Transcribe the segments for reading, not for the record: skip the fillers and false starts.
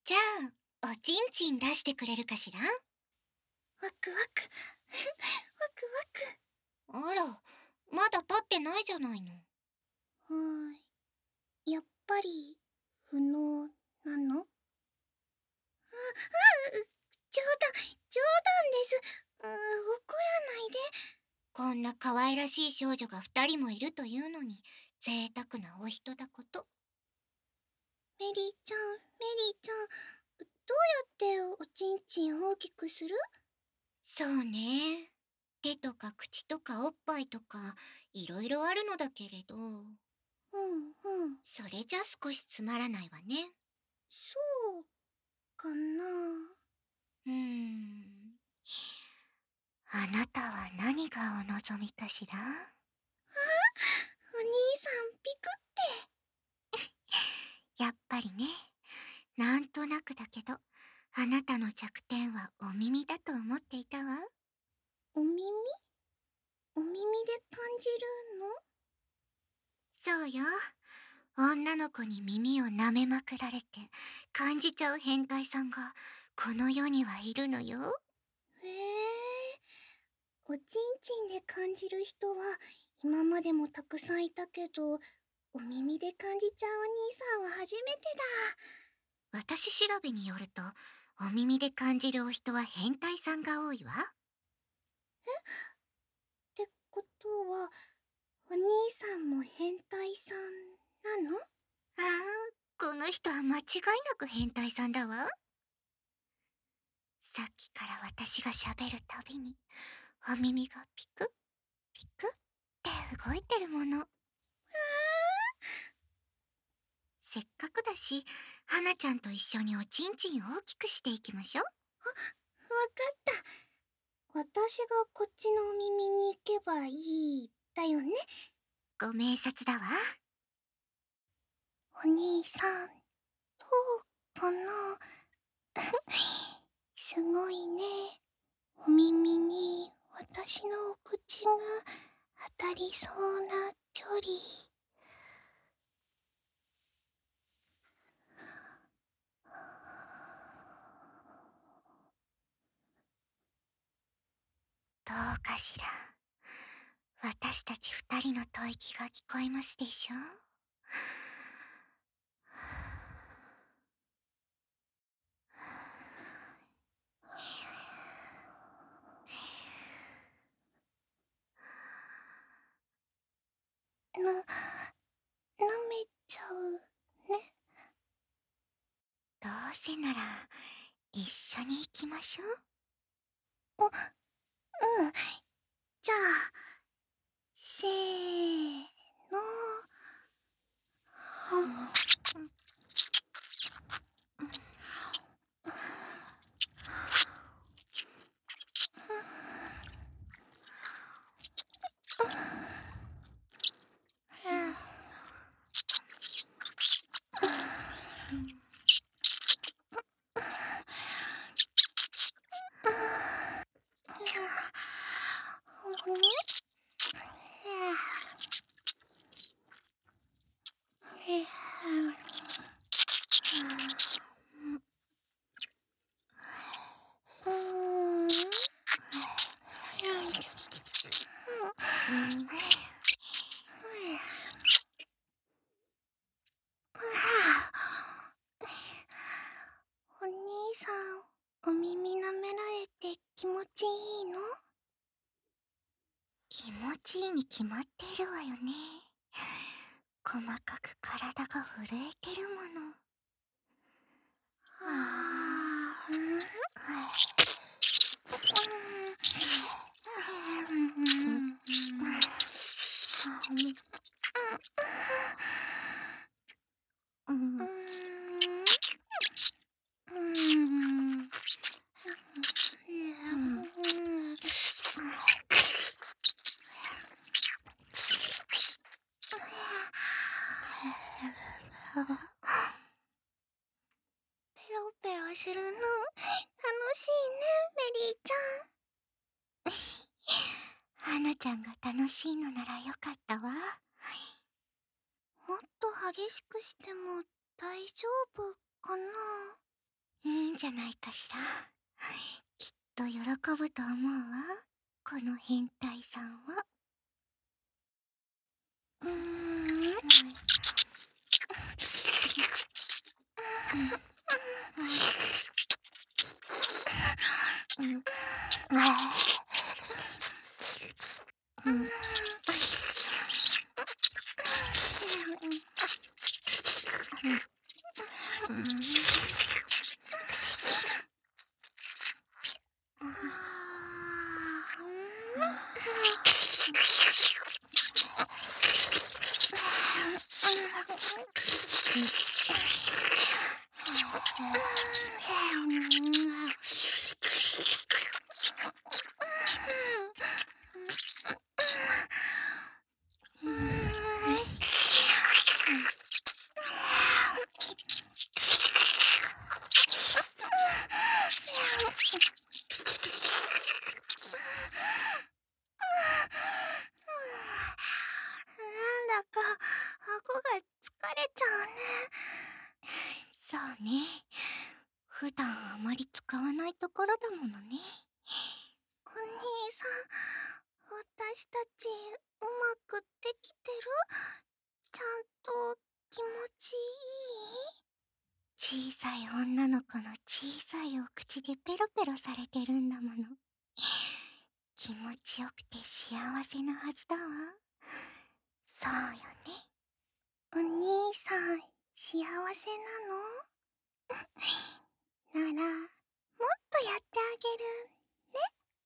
じゃあ、おちんちん出してくれるかしら？ワクワク。ワクワク。あら、まだ立ってないじゃないの。やっぱり、不能なの？冗談です。怒らないで。こんな可愛らしい少女が2人もいるというのに、贅沢なお人だこと。メリーちゃん、どうやっておちんちん大きくする？そうね。手とか口とかおっぱいとか、いろいろあるのだけれど。それじゃ少しつまらないわね。そうかな。あなたは何がお望みかしら？お兄さん、ピクって。やっぱりね。なんとなくだけど、あなたの弱点はお耳だと思っていたわ。お耳？お耳で感じるの？そうよ。女の子に耳を舐めまくられて感じちゃう変態さんがこの世にはいるのよ。へえ、おちんちんで感じる人は今までもたくさんいたけど、お耳で感じちゃうお兄さんは初めてだ。私調べによると、お耳で感じるお人は変態さんが多いわ。ってことは、お兄さんも変態さんなの？ああ、この人は間違いなく変態さんだわ。さっきから私が喋るたびに、お耳がピクッ、ピクッって動いてるもの。せっかくだし、花ちゃんと一緒におちんちんを大きくしていきましょう。わかった。私がこっちのお耳に行けばいい、だよね。ご明察だわ。お兄さん、どうかな？すごいね。お耳に私のお口が当たりそうな距離。どうかしら。私たち二人の吐息が聞こえますでしょ？舐めちゃうね。どうせなら一緒に行きましょう。じゃあ、せーの。お兄さん、お耳舐められて気持ちいいの？気持ちいいに決まっているわよね。細かく体が震えてるもの。ペロペロするの楽しいね、メリーちゃん。花ちゃんが楽しいのならよかったわ。もっと激しくしても大丈夫かな？ じゃないかしら。きっと喜ぶと思うわ、この変態さんは。なんだか顎が疲れちゃうね。そうね。普段あまり使わないところだものね。お兄さん、私たちうまくできてる？ちゃんと気持ちいい？小さい女の子の小さいお口でペロペロされてるんだもの。気持ちよくて幸せなはずだわ。そうよね。お兄さん、幸せなの？なら、もっとやってあげるね。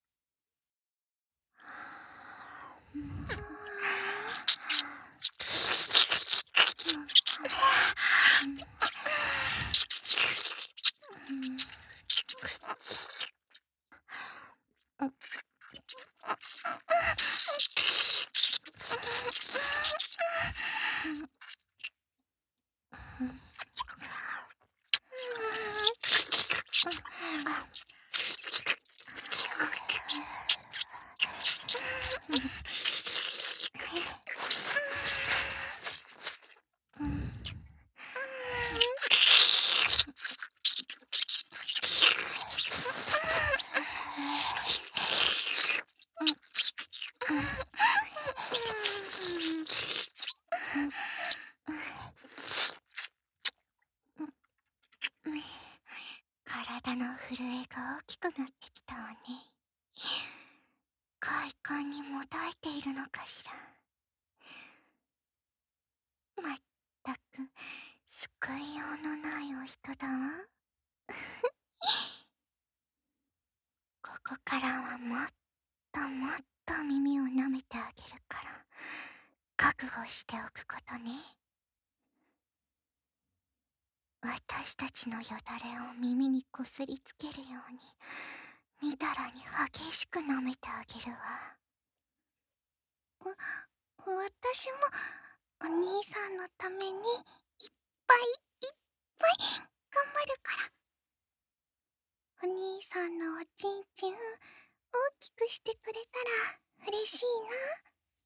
体の震えが大きくなってきたわね。快感にもだえているのかしら。まったく救いようのないお人だわ。ここからはもっともっと耳を舐めてあげるから覚悟しておくことね。私たちのよだれを耳にこすりつけるようにみだらに激しく舐めてあげるわ。私もお兄さんのためにいっぱいいっぱい頑張るから。お兄さんのおちんちん大きくしてくれたら嬉しいな。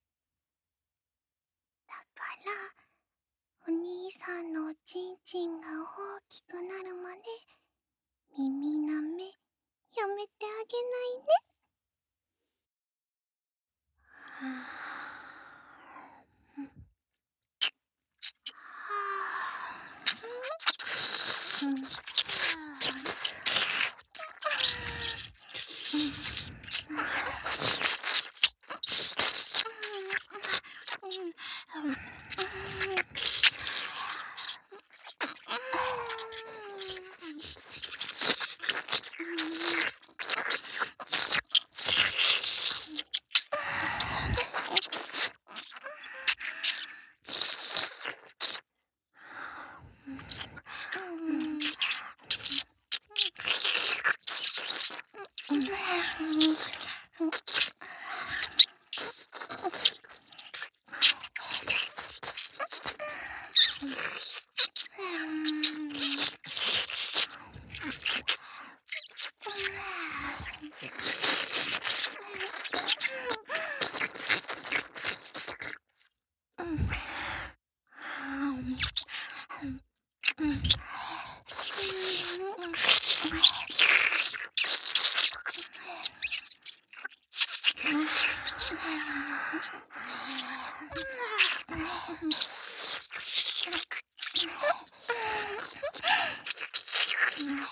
だからお兄さんのおちんちんが大きくなるまで耳舐めやめてあげないね。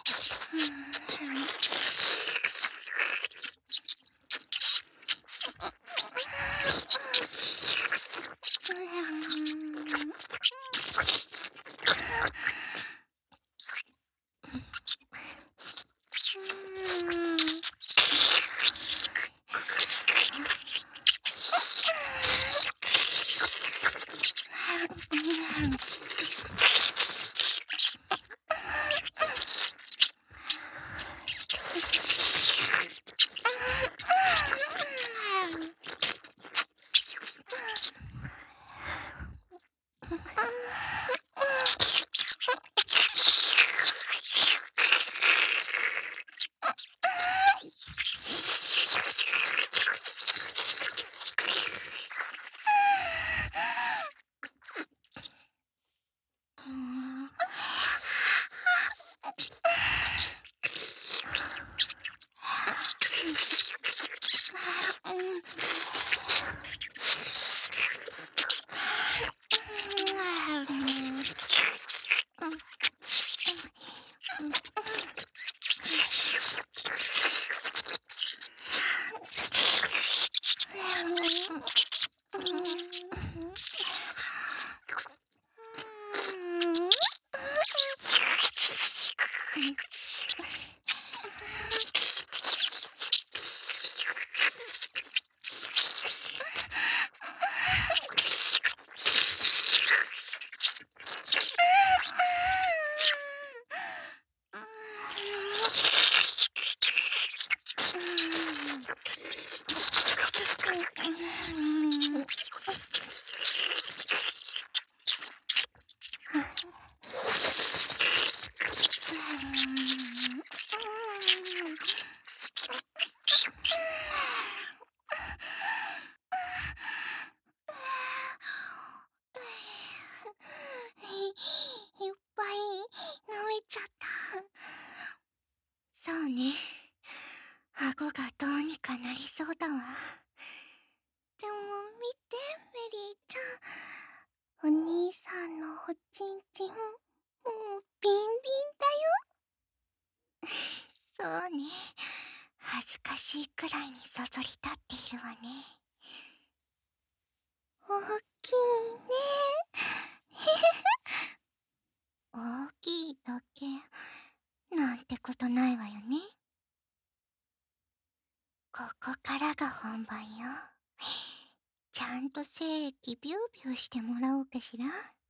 いっぱい舐めちゃった。そうね。顎がどうにかなりそうだわ。でも見て、メリーちゃん。お兄さんのおちんちん、もうビンビンだよ。そうね。恥ずかしいくらいにそそり立っているわね。大きいね。大きいだけなんてことないわよね。ここからが本番よ。ちゃんと精液ビュービューしてもらおうかしら。